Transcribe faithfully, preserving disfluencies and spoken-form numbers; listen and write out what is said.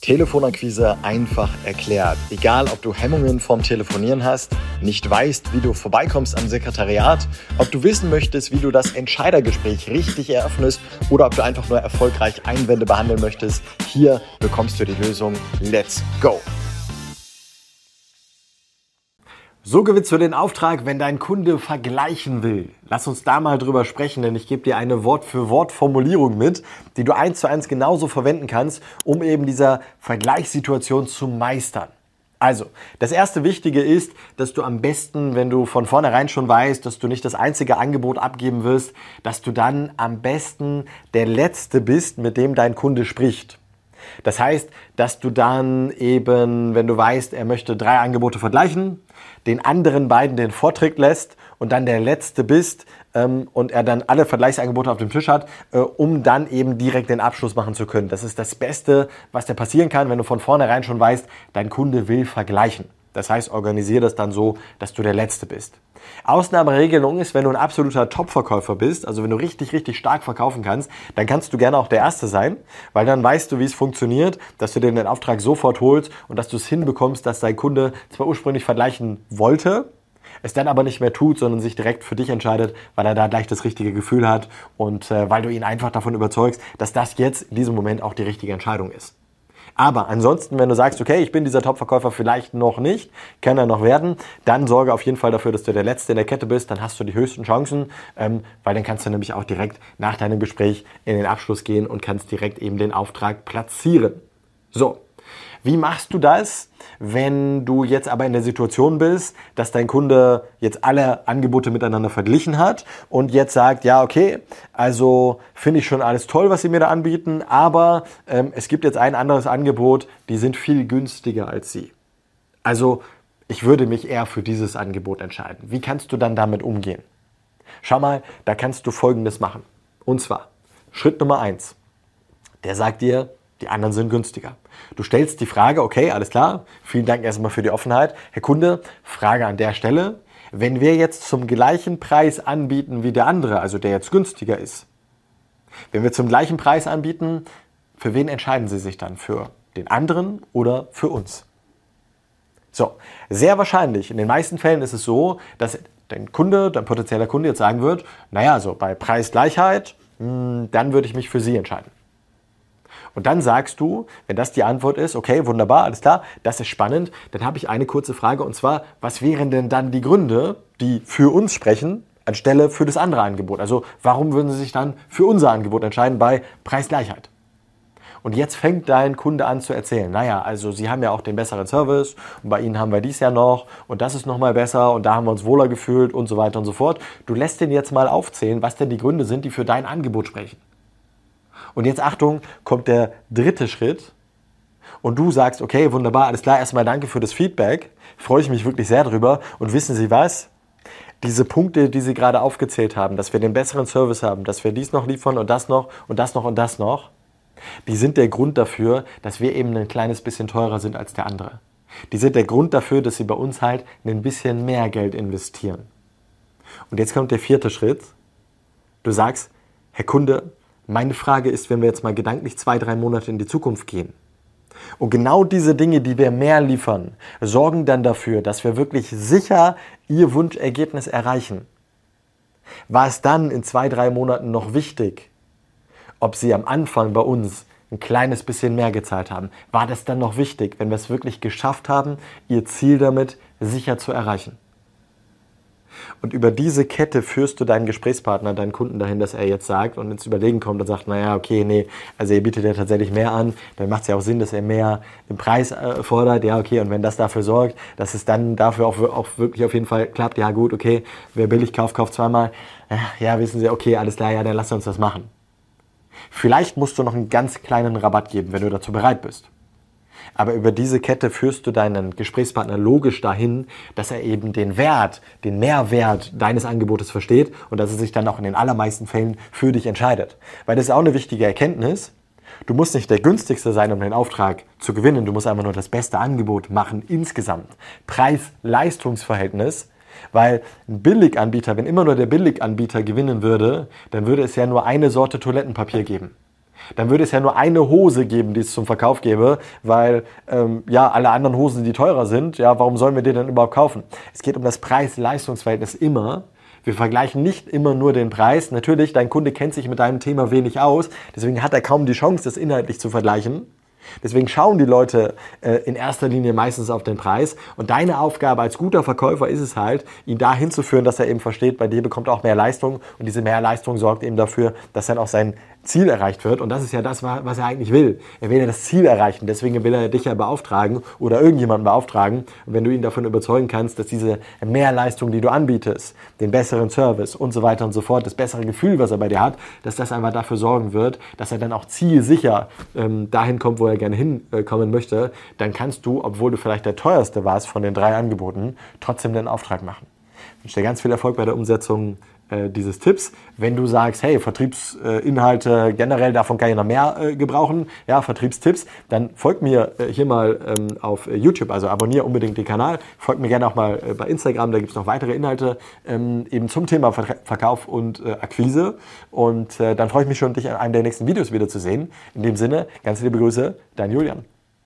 Telefonakquise einfach erklärt. Egal, ob du Hemmungen vom Telefonieren hast, nicht weißt, wie du vorbeikommst am Sekretariat, ob du wissen möchtest, wie du das Entscheidergespräch richtig eröffnest oder ob du einfach nur erfolgreich Einwände behandeln möchtest, hier bekommst du die Lösung. Let's go! So gewinnst du den Auftrag, wenn dein Kunde vergleichen will. Lass uns da mal drüber sprechen, denn ich gebe dir eine Wort-für-Wort-Formulierung mit, die du eins zu eins genauso verwenden kannst, um eben dieser Vergleichssituation zu meistern. Also, das erste Wichtige ist, dass du am besten, wenn du von vornherein schon weißt, dass du nicht das einzige Angebot abgeben wirst, dass du dann am besten der Letzte bist, mit dem dein Kunde spricht. Das heißt, dass du dann eben, wenn du weißt, er möchte drei Angebote vergleichen, den anderen beiden den Vortritt lässt und dann der Letzte bist ähm, und er dann alle Vergleichsangebote auf dem Tisch hat, äh, um dann eben direkt den Abschluss machen zu können. Das ist das Beste, was dir passieren kann, wenn du von vornherein schon weißt, dein Kunde will vergleichen. Das heißt, organisiere das dann so, dass du der Letzte bist. Ausnahmeregelung ist, wenn du ein absoluter Top-Verkäufer bist, also wenn du richtig, richtig stark verkaufen kannst, dann kannst du gerne auch der Erste sein, weil dann weißt du, wie es funktioniert, dass du dir den Auftrag sofort holst und dass du es hinbekommst, dass dein Kunde zwar ursprünglich vergleichen wollte, es dann aber nicht mehr tut, sondern sich direkt für dich entscheidet, weil er da gleich das richtige Gefühl hat und äh, weil du ihn einfach davon überzeugst, dass das jetzt in diesem Moment auch die richtige Entscheidung ist. Aber ansonsten, wenn du sagst, okay, ich bin dieser Top-Verkäufer vielleicht noch nicht, kann er noch werden, dann sorge auf jeden Fall dafür, dass du der Letzte in der Kette bist, dann hast du die höchsten Chancen, ähm, weil dann kannst du nämlich auch direkt nach deinem Gespräch in den Abschluss gehen und kannst direkt eben den Auftrag platzieren. So, wie machst du das, wenn du jetzt aber in der Situation bist, dass dein Kunde jetzt alle Angebote miteinander verglichen hat und jetzt sagt, ja okay, also finde ich schon alles toll, was sie mir da anbieten, aber ähm, es gibt jetzt ein anderes Angebot, die sind viel günstiger als sie. Also ich würde mich eher für dieses Angebot entscheiden. Wie kannst du dann damit umgehen? Schau mal, da kannst du Folgendes machen. Und zwar, Schritt Nummer eins, der sagt dir, die anderen sind günstiger. Du stellst die Frage, okay, alles klar, vielen Dank erstmal für die Offenheit. Herr Kunde, Frage an der Stelle, wenn wir jetzt zum gleichen Preis anbieten wie der andere, also der jetzt günstiger ist, wenn wir zum gleichen Preis anbieten, für wen entscheiden Sie sich dann? Für den anderen oder für uns? So, sehr wahrscheinlich, in den meisten Fällen ist es so, dass dein Kunde, dein potenzieller Kunde jetzt sagen wird, naja, so bei Preisgleichheit, mh, dann würde ich mich für Sie entscheiden. Und dann sagst du, wenn das die Antwort ist, okay, wunderbar, alles klar, das ist spannend, dann habe ich eine kurze Frage und zwar, was wären denn dann die Gründe, die für uns sprechen, anstelle für das andere Angebot? Also warum würden Sie sich dann für unser Angebot entscheiden bei Preisgleichheit? Und jetzt fängt dein Kunde an zu erzählen, naja, also Sie haben ja auch den besseren Service und bei Ihnen haben wir dies ja noch und das ist nochmal besser und da haben wir uns wohler gefühlt und so weiter und so fort. Du lässt den jetzt mal aufzählen, was denn die Gründe sind, die für dein Angebot sprechen. Und jetzt Achtung, kommt der dritte Schritt und du sagst, okay, wunderbar, alles klar, erstmal danke für das Feedback, freue ich mich wirklich sehr drüber und wissen Sie was? Diese Punkte, die Sie gerade aufgezählt haben, dass wir den besseren Service haben, dass wir dies noch liefern und das noch und das noch und das noch, die sind der Grund dafür, dass wir eben ein kleines bisschen teurer sind als der andere. Die sind der Grund dafür, dass Sie bei uns halt ein bisschen mehr Geld investieren. Und jetzt kommt der vierte Schritt. Du sagst, Herr Kunde, meine Frage ist, wenn wir jetzt mal gedanklich zwei, drei Monate in die Zukunft gehen. Und genau diese Dinge, die wir mehr liefern, sorgen dann dafür, dass wir wirklich sicher Ihr Wunschergebnis erreichen. War es dann in zwei, drei Monaten noch wichtig, ob Sie am Anfang bei uns ein kleines bisschen mehr gezahlt haben? War das dann noch wichtig, wenn wir es wirklich geschafft haben, Ihr Ziel damit sicher zu erreichen? Und über diese Kette führst du deinen Gesprächspartner, deinen Kunden dahin, dass er jetzt sagt und ins Überlegen kommt und sagt, naja, okay, nee, also ihr bietet ja tatsächlich mehr an, dann macht es ja auch Sinn, dass er mehr im Preis äh, fordert, ja, okay, und wenn das dafür sorgt, dass es dann dafür auch, auch wirklich auf jeden Fall klappt, ja gut, okay, wer billig kauft, kauft zweimal, ja, wissen Sie, okay, alles klar, ja, dann lass uns das machen. Vielleicht musst du noch einen ganz kleinen Rabatt geben, wenn du dazu bereit bist. Aber über diese Kette führst du deinen Gesprächspartner logisch dahin, dass er eben den Wert, den Mehrwert deines Angebotes versteht und dass er sich dann auch in den allermeisten Fällen für dich entscheidet. Weil das ist auch eine wichtige Erkenntnis. Du musst nicht der günstigste sein, um den Auftrag zu gewinnen. Du musst einfach nur das beste Angebot machen insgesamt. Preis-Leistungs-Verhältnis. Weil ein Billiganbieter, wenn immer nur der Billiganbieter gewinnen würde, dann würde es ja nur eine Sorte Toilettenpapier geben. Dann würde es ja nur eine Hose geben, die es zum Verkauf gäbe, weil ähm, ja alle anderen Hosen, die teurer sind, ja, warum sollen wir die denn überhaupt kaufen? Es geht um das Preis-Leistungs-Verhältnis immer. Wir vergleichen nicht immer nur den Preis. Natürlich, dein Kunde kennt sich mit deinem Thema wenig aus, deswegen hat er kaum die Chance, das inhaltlich zu vergleichen. Deswegen schauen die Leute äh, in erster Linie meistens auf den Preis. Und deine Aufgabe als guter Verkäufer ist es halt, ihn dahin zu führen, dass er eben versteht, bei dir bekommt er auch mehr Leistung. Und diese mehr Leistung sorgt eben dafür, dass dann auch sein Ziel erreicht wird. Und das ist ja das, was er eigentlich will. Er will ja das Ziel erreichen. Deswegen will er dich ja beauftragen oder irgendjemanden beauftragen. Und wenn du ihn davon überzeugen kannst, dass diese Mehrleistung, die du anbietest, den besseren Service und so weiter und so fort, das bessere Gefühl, was er bei dir hat, dass das einfach dafür sorgen wird, dass er dann auch zielsicher ähm, dahin kommt, wo er gerne hinkommen möchte, dann kannst du, obwohl du vielleicht der teuerste warst von den drei Angeboten, trotzdem den Auftrag machen. Ich wünsche dir ganz viel Erfolg bei der Umsetzung äh, dieses Tipps. Wenn du sagst, hey, Vertriebsinhalte äh, generell, davon kann ich noch mehr äh, gebrauchen, ja, Vertriebstipps, dann folg mir äh, hier mal ähm, auf YouTube, also abonniere unbedingt den Kanal, folg mir gerne auch mal äh, bei Instagram, da gibt es noch weitere Inhalte ähm, eben zum Thema Ver- Verkauf und äh, Akquise und äh, dann freue ich mich schon, dich in einem der nächsten Videos wieder zu sehen. In dem Sinne, ganz liebe Grüße, dein Julian.